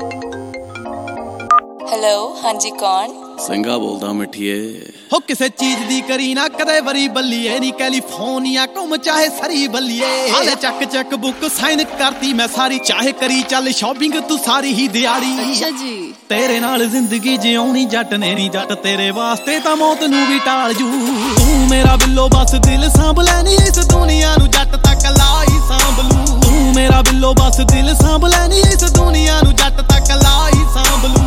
Hello ਹਾਂਜੀ ਕੌਣ? ਸਿੰਘਾ ਬੋਲਦਾ ਮਿੱਠੀਏ। ਹੋ ਕਿਸੇ ਚੀਜ਼ ਦੀ ਕਰੀ ਨਾ ਕਦੇ ਵਰੀ ਬੱਲੀਏ ਨੀ ਕੈਲੀਫੋਰਨੀਆ ਘੁੰਮ ਚਾਹੇ ਸਰੀ ਬੱਲੀਏ ਹਾਲੇ ਚੱਕ ਬੁੱਕ ਸਾਈਨ ਕਰਤੀ ਮੈਂ ਸਾਰੀ ਚਾਹੇ ਕਰੀ ਚੱਲ ਸ਼ਾਪਿੰਗ ਤੂੰ ਸਾਰੀ ਹੀ ਦਿਹਾੜੀ। ਅੱਛਾ ਜੀ ਤੇਰੇ ਨਾਲ ਜ਼ਿੰਦਗੀ ਜਿਉਣੀ ਜੱਟ ਨੇ ਨੀ ਜੱਟ ਤੇਰੇ ਵਾਸਤੇ ਤਾਂ ਮੌਤ ਨੂੰ ਵੀ ਟਾਲ ਜੂ। ਤੂੰ ਮੇਰਾ ਬਿੱਲੋ ਬਸ ਦਿਲ ਸਾਂਭ ਲੈਣੀ ਇਸ ਦੁਨੀਆ ਨੂੰ ਜੱਟ ਤਾਂ ਕੱਲਾ ਹੀ ਸਾਂਭ ਲੂ। ਤੂੰ ਮੇਰਾ ਬਿੱਲੋ ਬਸ ਦਿਲ ਸਾਂਭ ਲੈਣੀ ਇਸ ਦੁਨੀਆ ਨੂੰ ਜੱਟ ਤਾਂ ਕੱਲਾ ਹੀ ਸਾਂਭ ਲੂ।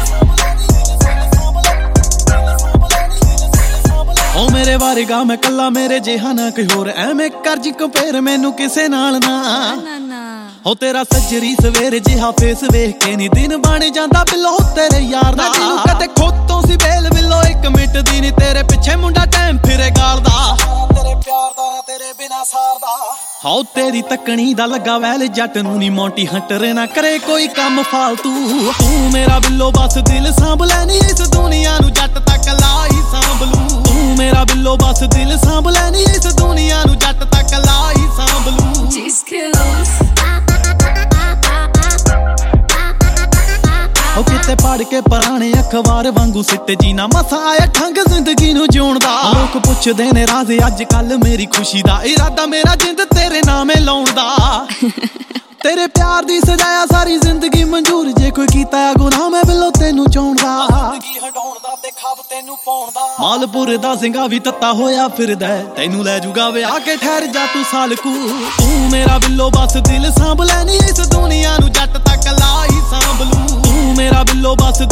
ਓ ਮੇਰੇ ਵਾਰਗਾ ਮੈਂ ਕੱਲਾ ਮੇਰੇ ਜਿਹਾ ਨਾ ਕੋਈ ਹੋਰ ਐਵੇਂ ਕਰ ਜੀ ਕੰਪੇਅਰ ਮੈਨੂੰ ਕਿਸੇ ਨਾਲ ਨਾ। ਹੋ ਤੇਰਾ ਸੱਜਰੀ ਸਵੇਰ ਜਿਹਾ ਫੇਸ ਵੇਖ ਕੇ ਨੀ ਦਿਨ ਬਣ ਜਾਂਦਾ ਬਿੱਲੋ ਤੇਰੇ ਯਾਰ ਦਾ। ਜਿਹਨੂੰ ਕਦੇ ਖੋਤੋਂ ਸੀ ਬੇਲ ਬਿੱਲੋ ਇੱਕ ਮਿੰਟ ਦੀ ਨੀ ਤੇਰੇ ਪਿੱਛੇ ਮੁੰਡਾ ਟਾਈਮ ਫਿਰੇ ਗਾਲਦਾ। ਤੇਰੇ ਪਿਆਰ ਦਾ ਨਾ ਤੇਰੇ ਬਿਨਾ ਸਾਰਦਾ। ਹਾਉ ਤੇਰੀ ਤੱਕਣੀ ਦਾ ਲੱਗਾ ਵੈਲ ਜੱਟ ਨੂੰ ਨੀ ਮੌਂਟੀ ਹੰਟਰ ਨਾ ਕਰੇ ਕੋਈ ਕੰਮ ਫਾਲਤੂ। ਤੂੰ ਮੇਰਾ ਬਿੱਲੋ ਬਸ ਦਿਲ ਸਾਂਭ ਲੈਣੀ ਇਸ ਦੁਨੀਆ ਨੂੰ ਜੱਟ ਤਾਂ ਕੱਲਾ ਹੀ ਸਾਂਭ ਲੂ। ਤੂੰ ਮੇਰਾ ਬਿੱਲੋ ਬਸ ਦਿਲ ਸਾਂਭ ਲੈਣੀ ਇਸ ਦੁਨੀਆ ਨੂੰ ਜੱਟ ਤਾਂ ਕੱਲਾ ਹੀ ਸਾਂਭ ਲੂ। ਉਹ ਕਿਤੇ ਪੜ ਕੇ ਪੁਰਾਣੇ ਅਖਬਾਰ ਵਾਂਗੂ ਸਿੱਟ ਜੀ ਨਾ ਮਸਾ ਆਇਆ ਠੰਗ ਜ਼ਿੰਦਗੀ ਨੂੰ ਜਿਉਣ ਦਾ। ਲੋਕ ਪੁੱਛਦੇ ਨੇ ਰਾਜ਼ ਅੱਜ ਕੱਲ ਮੇਰੀ ਖੁਸ਼ੀ ਦਾ ਇਰਾਦਾ ਮੇਰਾ ਜਿੰਦ ਤੇਰੇ ਨਾਮੇ ਲਾਉਣ ਦਾ। ਤੇਰੇ ਪਿਆਰ ਦੀ ਸਜਾਇਆ ਸਾਰੀ ਜ਼ਿੰਦਗੀ ਮਨਜ਼ੂਰ ਜੇ ਕੋਈ ਕੀਤਾ ਗੁਨਾਹ ਮੈਂ ਬਿੱਲੋ ਤੈਨੂੰ ਚਾਹੁਣ ਦਾ। ਜ਼ਿੰਦਗੀ ਹਟਾਉਣ ਦਾ ਤੇ ਖੱਬ ਤੈਨੂੰ ਪਾਉਣ ਦਾ। ਮਾਲਪੁਰ ਦਾ ਸਿੰਘਾ ਵੀ ਤੱਤਾ ਹੋਇਆ ਫਿਰਦਾ ਤੈਨੂੰ ਲੈ ਜੂਗਾ ਵਿਆਹ ਕੇ ਠਹਿਰ ਜਾ ਤੂੰ ਸਾਲਕੂ। ਤੂੰ ਮੇਰਾ ਬਿੱਲੋ ਬਸ ਦਿਲ ਸਾਂਭ ਲੈਣੀ ਇਸ ਦੁਨੀਆ ਨੂੰ ਜੱਟ ਤਾਂ ਕੱਲਾ ਹੀ ਸਾਂਭ ਲੂ। ਤੂੰ ਮੇਰਾ ਬਿੱਲੋ ਬਸ